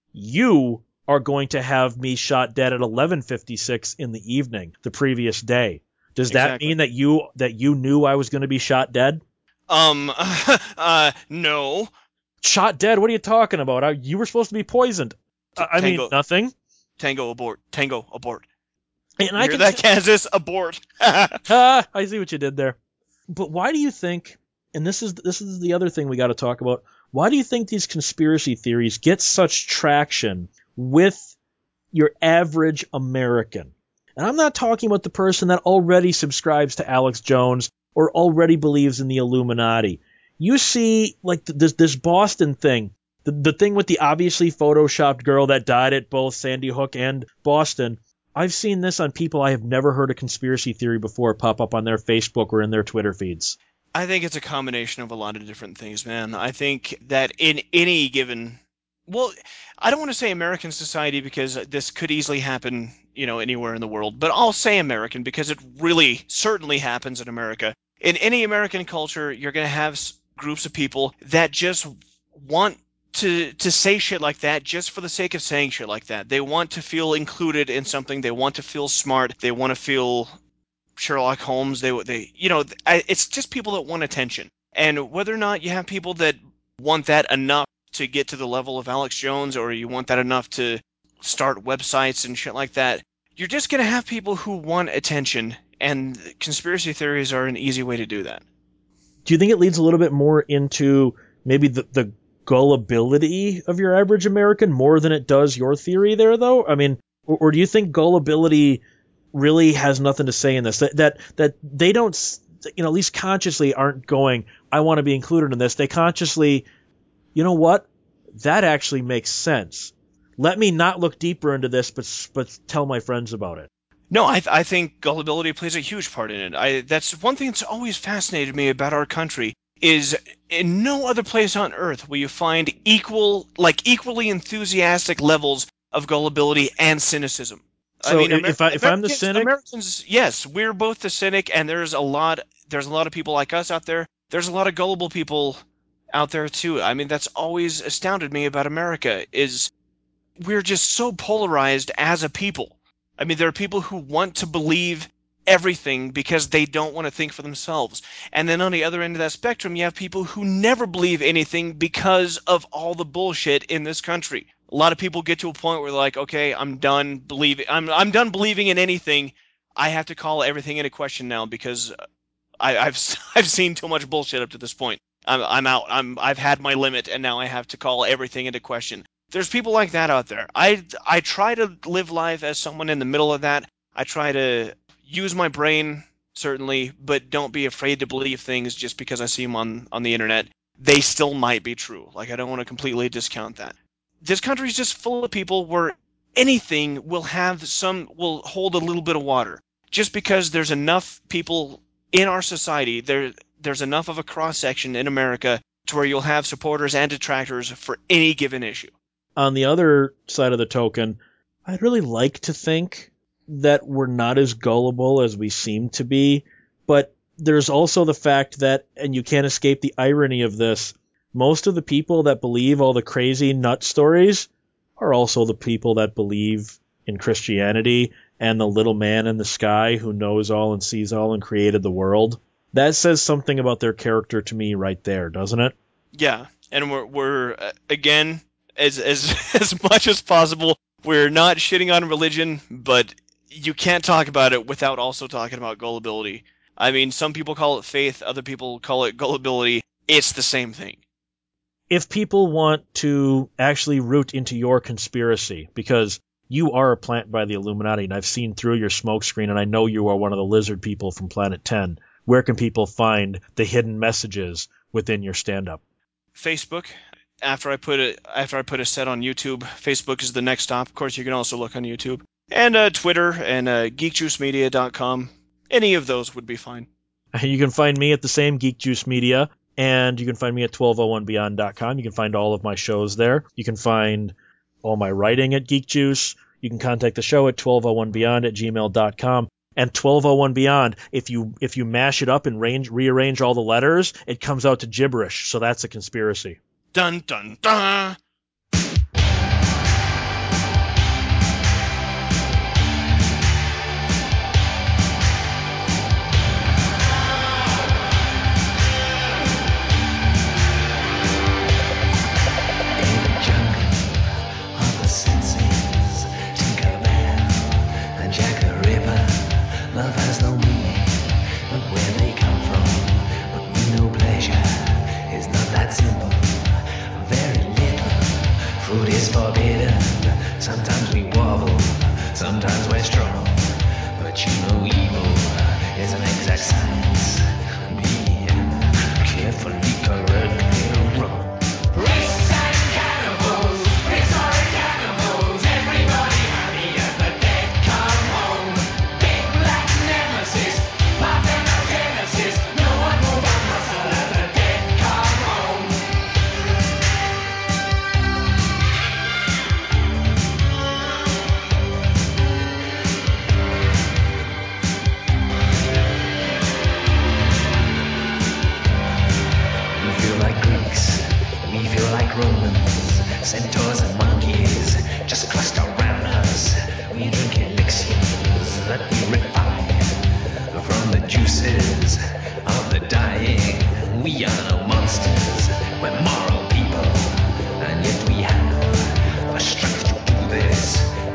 you are going to have me shot dead at eleven fifty-six in the evening the previous day. Does that Exactly. mean that you that you knew I was going to be shot dead? Um, uh, no. Shot dead? What are you talking about? I, you were supposed to be poisoned. I, I mean, Tango. nothing. Tango abort. Tango abort. And You I hear can that, t- Kansas? Abort. ah, I see what you did there. But why do you think? And this is this is the other thing we got to talk about. Why do you think these conspiracy theories get such traction with your average American? And I'm not talking about the person that already subscribes to Alex Jones or already believes in the Illuminati. You see, like this this Boston thing The, the thing with the obviously photoshopped girl that died at both Sandy Hook and Boston, I've seen this on people I have never heard a conspiracy theory before pop up on their Facebook or in their Twitter feeds. I think it's a combination of a lot of different things, man. I think that in any given, well, I don't want to say American society because this could easily happen, you know, anywhere in the world, but I'll say American because it really certainly happens in America. In any American culture, you're going to have s- groups of people that just want to to say shit like that just for the sake of saying shit like that. They want to feel included in something. They want to feel smart. They want to feel Sherlock Holmes. They, they, you know, I, it's just people that want attention. And whether or not you have people that want that enough to get to the level of Alex Jones, or you want that enough to start websites and shit like that, you're just going to have people who want attention, and conspiracy theories are an easy way to do that. Do you think it leads a little bit more into maybe the, the gullibility of your average American more than it does your theory there, though? I mean, or, or do you think gullibility really has nothing to say in this? That that that they don't, you know, at least consciously aren't going, I want to be included in this. They consciously, you know what? That actually makes sense. Let me not look deeper into this, but but tell my friends about it. No, I, th- I think gullibility plays a huge part in it. I, that's one thing that's always fascinated me about our country is in no other place on earth will you find equal, like equally enthusiastic levels of gullibility and cynicism. So I mean, if, Amer- if, I, if I'm the Americans, cynic, Americans, yes, we're both the cynic, and there's a lot, there's a lot of people like us out there. There's a lot of gullible people out there too. I mean, that's always astounded me about America is we're just so polarized as a people. I mean, there are people who want to believe everything because they don't want to think for themselves. And then on the other end of that spectrum, you have people who never believe anything because of all the bullshit in this country. A lot of people get to a point where they're like, okay, I'm done believing. I'm I'm done believing in anything. I have to call everything into question now because I, I've I've seen too much bullshit up to this point. I'm I'm out. I'm I've had my limit, and now I have to call everything into question. There's people like that out there. I I try to live life as someone in the middle of that. I try to use my brain certainly, but don't be afraid to believe things just because I see them on on the internet. They still might be true. Like, I don't want to completely discount that. This country's just full of people where anything will have some will hold a little bit of water. Just because there's enough people in our society, there there's enough of a cross section in America to where you'll have supporters and detractors for any given issue. On the other side of the token, I'd really like to think that we're not as gullible as we seem to be, but there's also the fact that, and you can't escape the irony of this, most of the people that believe all the crazy nut stories are also the people that believe in Christianity and the little man in the sky who knows all and sees all and created the world. That says something about their character to me right there, doesn't it? Yeah, and we're we're uh, again, as as as much as possible, we're not shitting on religion, but you can't talk about it without also talking about gullibility. I mean, some people call it faith, other people call it gullibility. It's the same thing. If people want to actually root into your conspiracy, because you are a plant by the Illuminati, and I've seen through your smokescreen, and I know you are one of the lizard people from Planet ten, where can people find the hidden messages within your stand-up? Facebook. After I put it, after I put a set on YouTube, Facebook is the next stop. Of course, you can also look on YouTube and uh, Twitter and uh, geek juice media dot com. Any of those would be fine. You can find me at the same Geek Juice Media, and you can find me at twelve oh one beyond dot com. You can find all of my shows there. You can find all my writing at Geek Juice. You can contact the show at twelve oh one beyond at gmail dot com. And twelve oh one Beyond, if you if you mash it up and range, rearrange all the letters, it comes out to gibberish. So that's a conspiracy. Dun dun dun. Love has no meaning, but where they come from. But we know pleasure is not that simple. Very little food is forbidden. Sometimes we wobble, sometimes we're strong. But you know evil is an exact science. Being carefully correctly wrong. Race and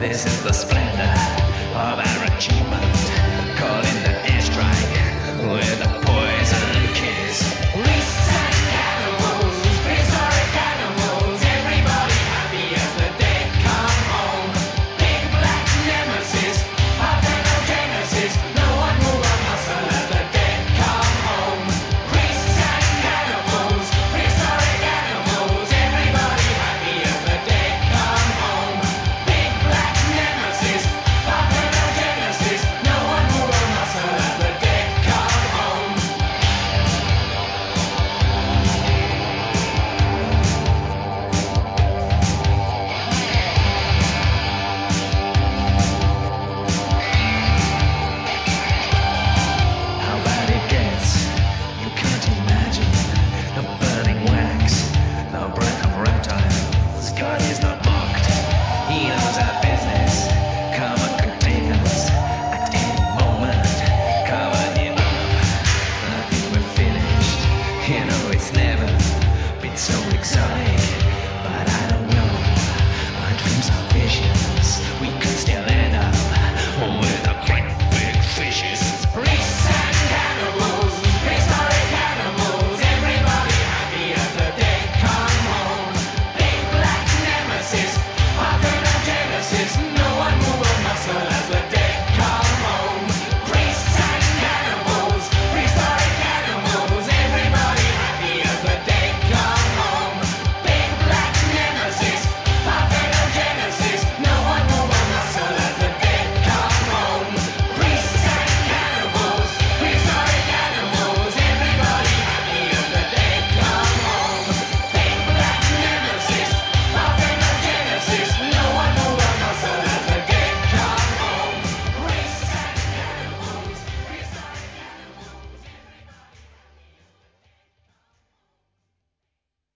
This is the